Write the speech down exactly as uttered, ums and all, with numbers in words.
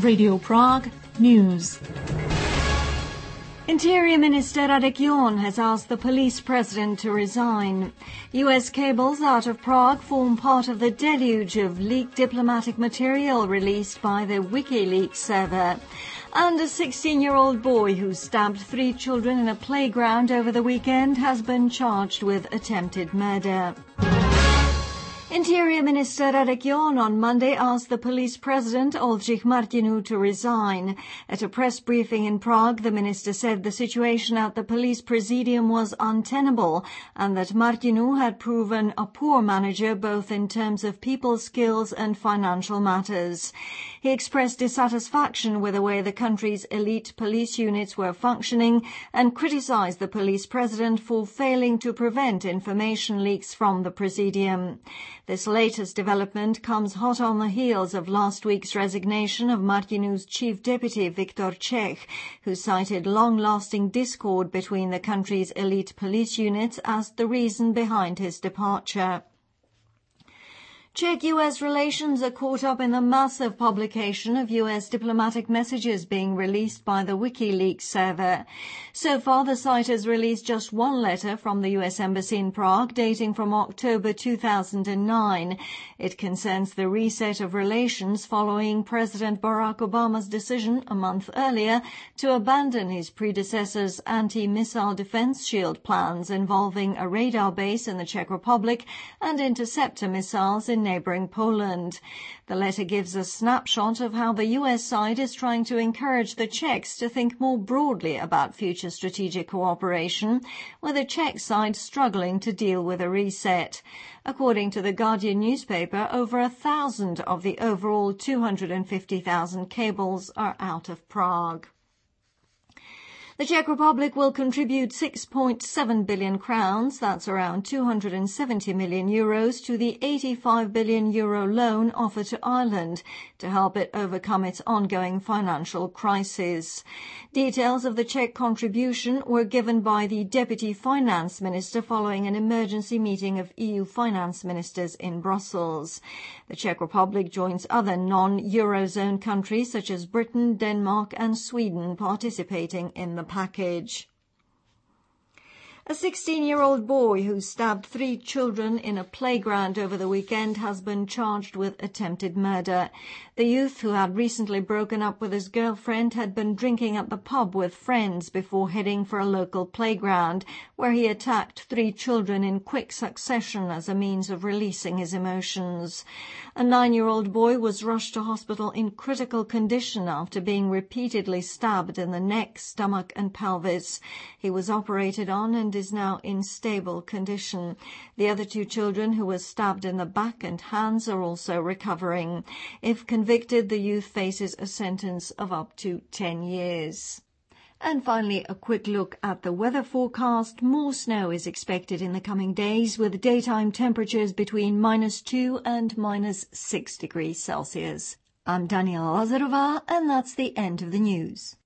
Radio Prague News. Interior Minister Radek Jorn has asked the police president to resign. U S cables out of Prague form part of the deluge of leaked diplomatic material released by the WikiLeaks server. And a sixteen-year-old boy who stabbed three children in a playground over the weekend has been charged with attempted murder. Interior Minister Radek Jorn on Monday asked the police president, Oldřich Martinů, to resign. At a press briefing in Prague, the minister said the situation at the police presidium was untenable and that Martinů had proven a poor manager both in terms of people skills and financial matters. He expressed dissatisfaction with the way the country's elite police units were functioning and criticized the police president for failing to prevent information leaks from the presidium. This latest development comes hot on the heels of last week's resignation of Martinů's chief deputy, Viktor Čech, who cited long-lasting discord between the country's elite police units as the reason behind his departure. Czech-U S relations are caught up in the massive publication of U S diplomatic messages being released by the WikiLeaks server. So far, the site has released just one letter from the U S Embassy in Prague, dating from October two thousand nine. It concerns the reset of relations following President Barack Obama's decision a month earlier to abandon his predecessor's anti-missile defense shield plans involving a radar base in the Czech Republic and interceptor missiles in neighboring Poland. The letter gives a snapshot of how the U S side is trying to encourage the Czechs to think more broadly about future strategic cooperation, with the Czech side struggling to deal with a reset. According to the Guardian newspaper, over a thousand of the overall two hundred fifty thousand cables are out of Prague. The Czech Republic will contribute six point seven billion crowns, that's around two hundred seventy million euros, to the eighty-five billion euro loan offered to Ireland to help it overcome its ongoing financial crisis. Details of the Czech contribution were given by the Deputy Finance Minister following an emergency meeting of E U finance ministers in Brussels. The Czech Republic joins other non-Eurozone countries such as Britain, Denmark and Sweden participating in the package. A sixteen-year-old boy who stabbed three children in a playground over the weekend has been charged with attempted murder. The youth, who had recently broken up with his girlfriend, had been drinking at the pub with friends before heading for a local playground, where he attacked three children in quick succession as a means of releasing his emotions. A nine-year-old boy was rushed to hospital in critical condition after being repeatedly stabbed in the neck, stomach and pelvis. He was operated on and is now in stable condition. The other two children, who were stabbed in the back and hands, are also recovering. If convicted, the youth faces a sentence of up to ten years. And finally, a quick look at the weather forecast. More snow is expected in the coming days, with daytime temperatures between minus two and minus six degrees Celsius. I'm Daniela Lazarová, and that's the end of the news.